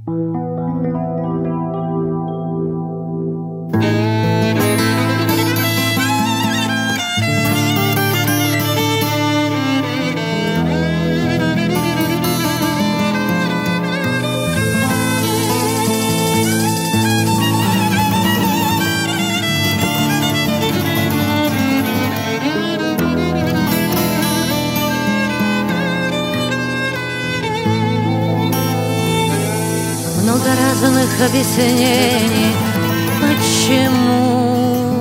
Много разных объяснений, почему,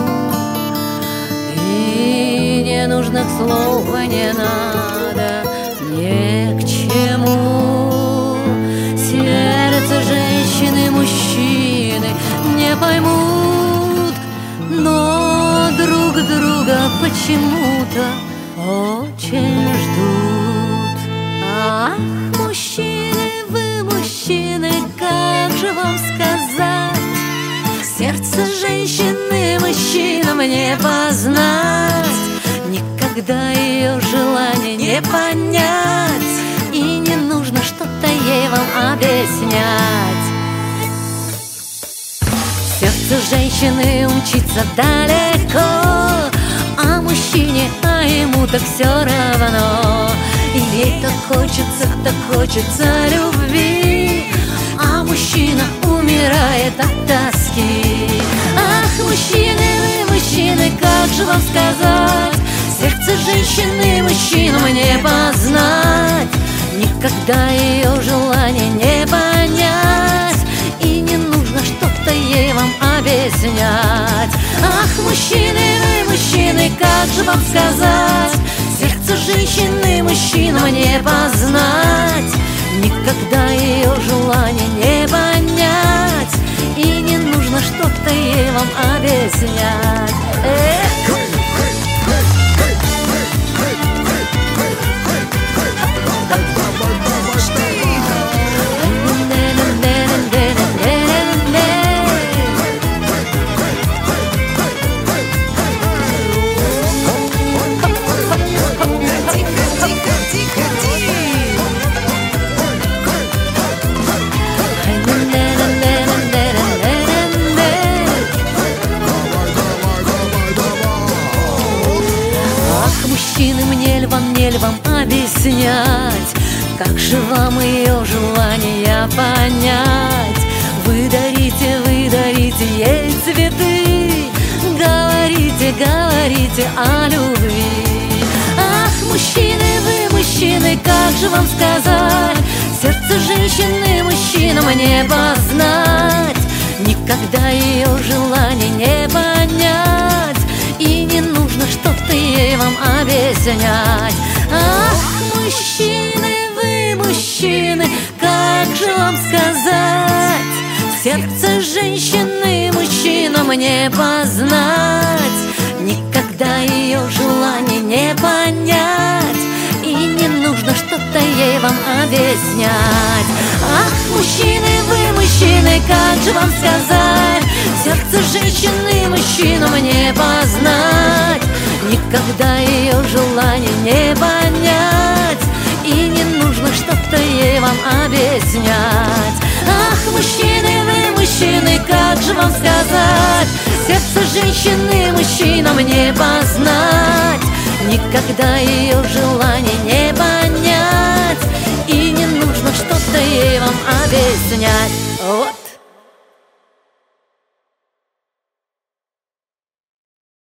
и ненужных слов не надо ни к чему. Сердце женщины, мужчины не поймут, но друг друга почему-то очень ждут. Ах, мужчины, вы мужчины, как же вам сказать? Сердце женщины мужчинам не познать, никогда ее желание не понять, и не нужно что-то ей вам объяснять. Сердце женщины умчится далеко, а мужчине, а ему так все равно. И ей так хочется любви, а мужчина умирает от тоски. Ах, мужчины, вы мужчины, как же вам сказать? Сердце женщины мужчинам не познать, никогда ее желание не понять, и не нужно что-то ей вам объяснять. Ах, мужчины, вы мужчины, как же вам сказать? Сердце женщины мужчинам не познать, никогда ее желание не понять, и не нужно что-то ей вам объяснять. Мужчины, мне ли вам объяснять, как же вам ее желание понять? Вы дарите ей цветы, говорите о любви. Ах, мужчины, вы мужчины, как же вам сказать? Сердце женщины мужчинам не познать, никогда ее желание не понять, и не нужно что-то ей вам объяснять. Ах, мужчины, вы мужчины, как же вам сказать? Сердце женщины мужчинам не познать, никогда ее желание не понять, и не нужно что-то ей вам объяснять. Ах, мужчины, вы мужчины, как же вам сказать? Сердце женщины мужчинам не познать, никогда ее желание не понять, и не нужно что-то ей вам объяснять. Ах, мужчины, вы мужчины, как же вам сказать? Сердце женщины мужчинам не познать, никогда ее желание не понять, и не нужно что-то ей вам объяснять. Вот.